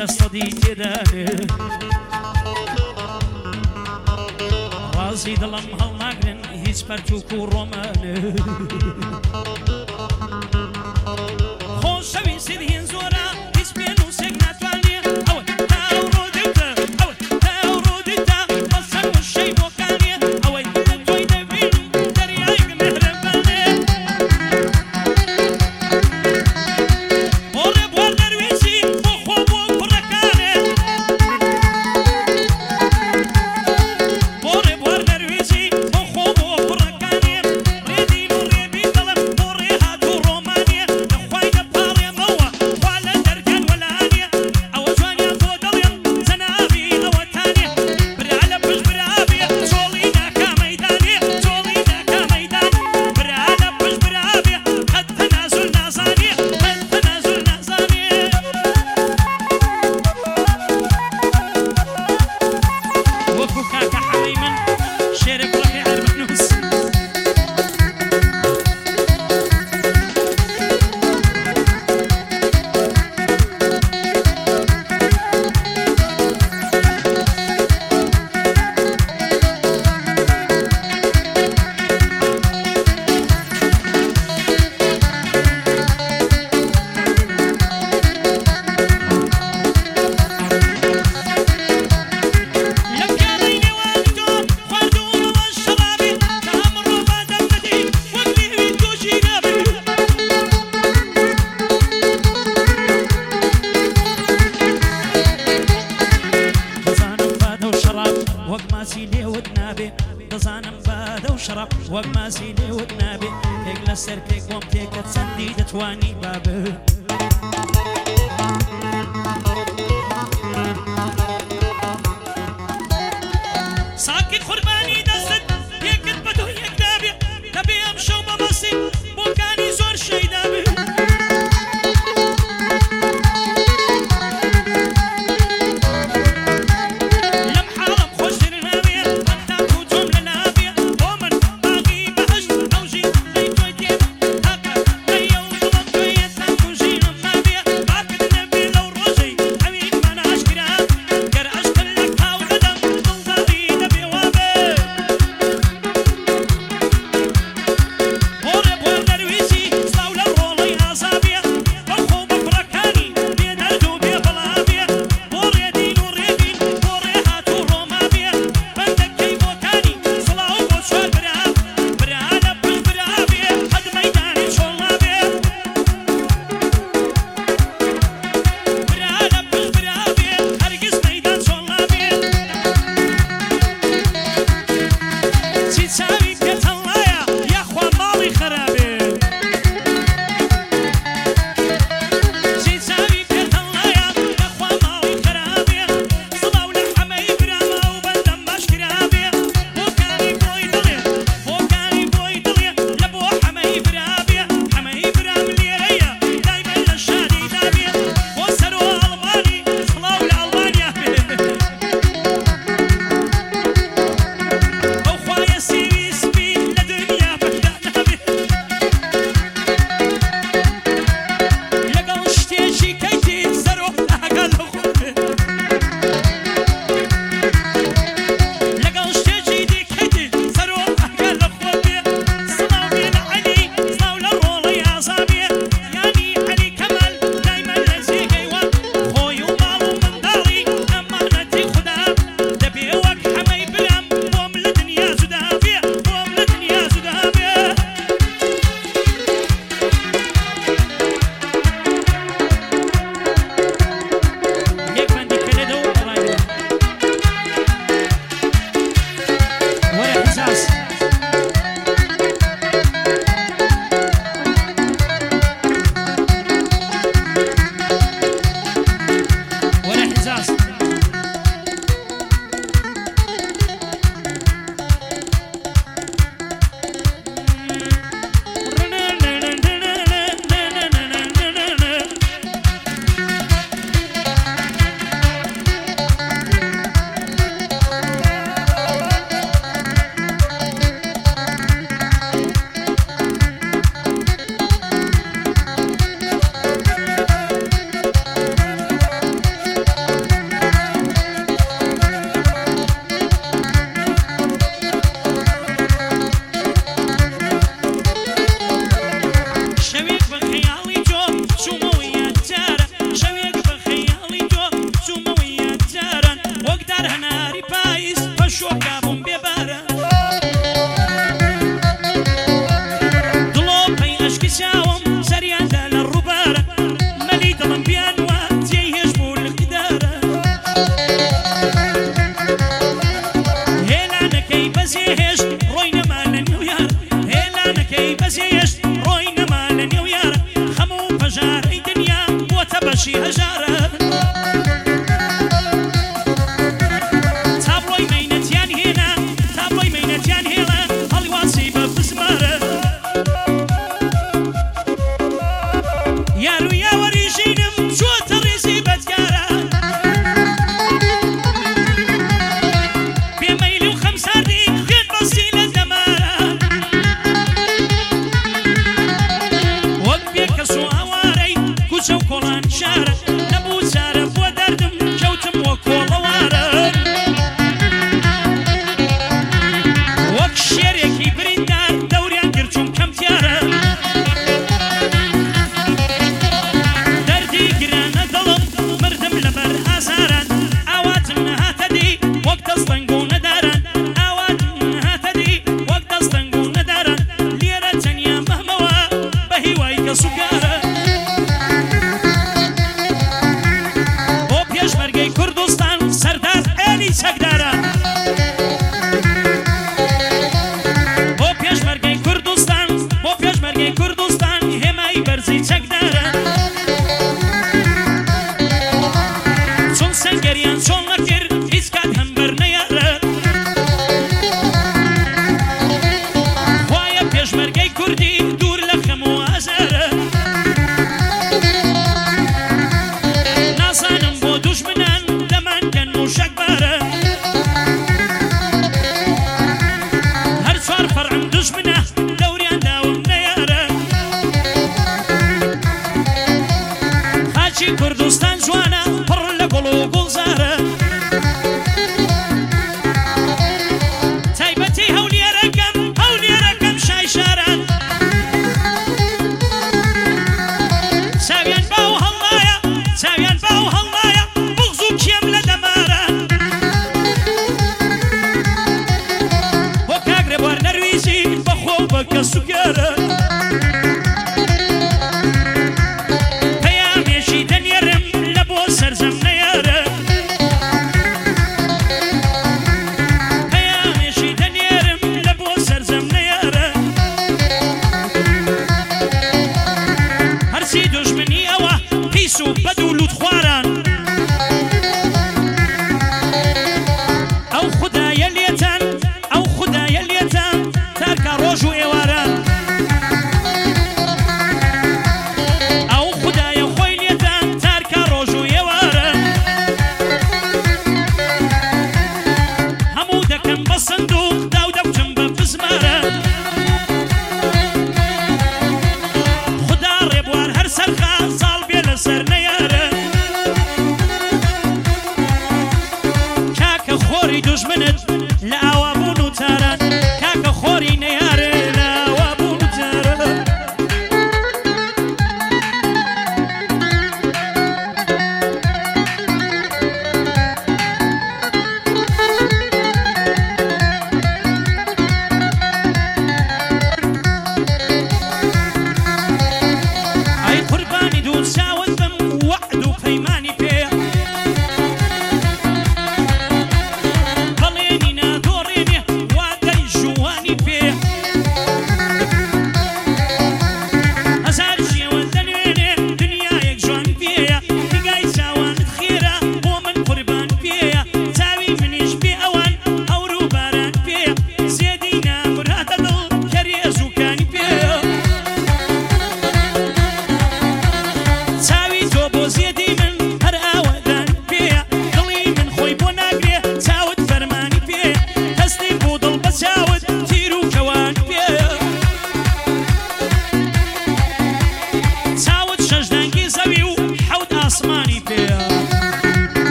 لصدي تيراني رازي دلم هالناقرن هيج برتوكو روماني خوش شوي سيدين زورا هيج بينو سيقنا تواني أول تاورو ديتا أول تاورو ديتا بصر والشي بوكاني أول توي دفين دريايق مهرباني بوري بوار درويشي بوخو بوك بركاني بوري بوار درويشي بوخو بوك بركاني ريدي نوري طلب بوري هاتو روماني نخواي نباري موا ولا درجان ولا هاني أو جواني فودلين زنابي أو تاني برعلا بش برعابي شولينا كميداني شولينا كميداني برعلا بش برعابي قد تنازل نازاني قد تنازل نازاني وكو كاكا حميمن شارك رفيع المحنوس لك يا ليلي وقتهم خردون والشرابي تأمروا بعد المدين وقلي بيتو جينابي دزانم باده وشراب وق ما سيلي ودنابي دزانم باده وشراب وق ما سيلي ودنابي هيك لسر كيك ومتيك تسندي دتواني بابي ساكت خرباني دست يكت بدو يك دابي تبي امشو بمصي بوكاني زور شي دابي لم حرم خوش درنابي انت كوتهم لنابي ومن باقي بهش او جي ليتو يتيب هكا ليو ضمك ويتنكو جي بەشی هەژارە تابڵۆی مەینەتیان هێنا تابڵۆی مەینەتیان هێڵە هەڵیواسی بە بزمارە یار و یاوەری ژینم چۆتە ڕێزی بەدیارە پێمەیلی و خەمساردی خوێن بەستی لە دەمارە وەک بێکەس و ئاوارەی کوچە و کۆڵان شارە نەبوو چارە بۆ دەردم کەوتم وە کۆڵەوارە وەک شێرێکی بریندار دەوریان گرچوم کەمتیارە دەردی گرانە دڵم مردم لەبەر ئازاران ئاواتم نەهاتە دی وەک دەستەنگ و نەداران ئاواتم نەهاتە دی وەک دەستەنگ و نەداران لێرە تەنیا مەهمەوە بە هیوای کەس و کارە بۆ پێشمەرگەی کوردستان سەردار ئێلی چەکدارە بۆ پێشمەرگەی کوردستان بۆ پێشمەرگەی کوردستان هێمای بەرزی چەکدارە چۆن سەنگەریان چۆن نەکرد هیچ کات هەمبەر نەیارە خوایە پێشمەرگەی کوردی دوور لە خەم و ئازارە نازانم بۆ دوژمنان دەمانکەن و شەکبارە هەر چوار فەرعم دوژمنە دەوریان داوم نەیارە خاچی کوردستان جوانە پڕ لە گوڵ و گوڵزارە تایبەتی هەولێرەکەم شای شاران چاویان باو هەڵایە بغز و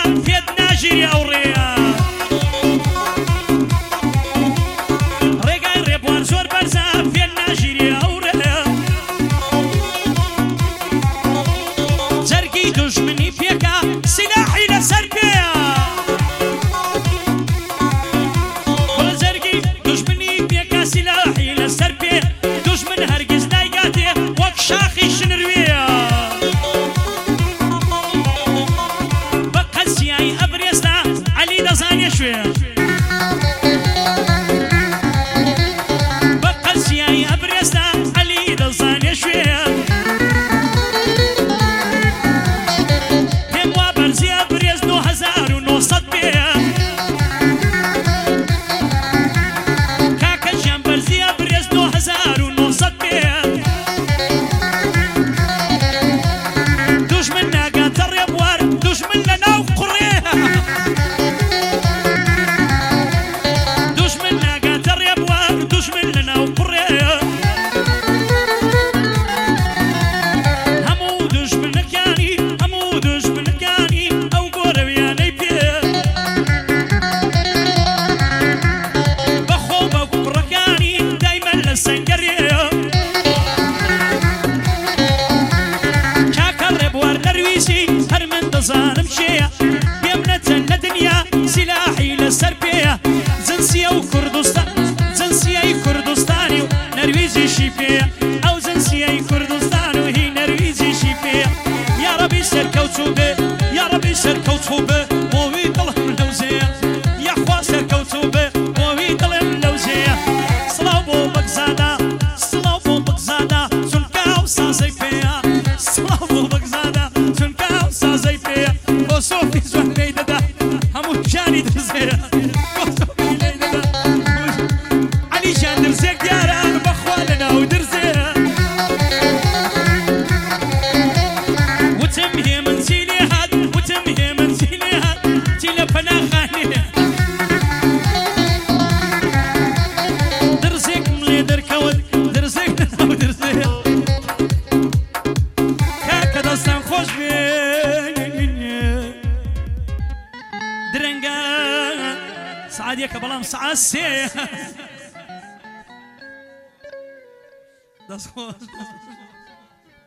فيت ناجري أو ريا ريقاي ريبوان زور برزا فيت ناجري أو ريا زرقي دجمني فيكا سلاحي لسر بيا ولا زرقي دجمني فيكا سلاحي لسر بيا دجمن هرقز نايقاتي وك شاخي شنرويا بقى سياي أبريستا علي دزاني شوية بقى سياي أبريستا علي دزاني شوية هم وابرزي أبريز 2900 بيا كاكا جنبرزي أبريز 2900 بيا دشمن ناقا تريب وار دشمن لنا وقريه دشمن ناقا تريب وار دشمن لنا وقريه همو دشمن كاني همو دشمن كاني او قرب يا نيبيه بخوبة وبركاني دايما للسنقريه كاكا ريبوار نرويسي هرمن دزانم شيا بيمنة الدنيا سلاحي للسربية زنسية وكردستان زنسية كردستاني ونرويزي شيبية أو زنسية كردستان وهي نرويزي شيبية يا ربي سركوتوبة يا ربي سركوتوبة وهي طلهم لوزية يا خوا سركوتوبة وهي طلهم لوزية صلابو بقزادة صلابو بقزادة سنكاو سازي فيها صلابو بقزادة سنكاو سازي فيها وصوفي زوان ليلة دا همو جاني درزية وصوفي ليلة دا علي جان درزيك دياران بخوالنا ودرزية وتمهي من سيلي هاد وتمهي من سيلي هاد تيلا فناخاني درزيك ملي دركود درزيك ودرزية كاكا دستان خوش بين درنگا سعاد يك بلام سعاد سي دست خوش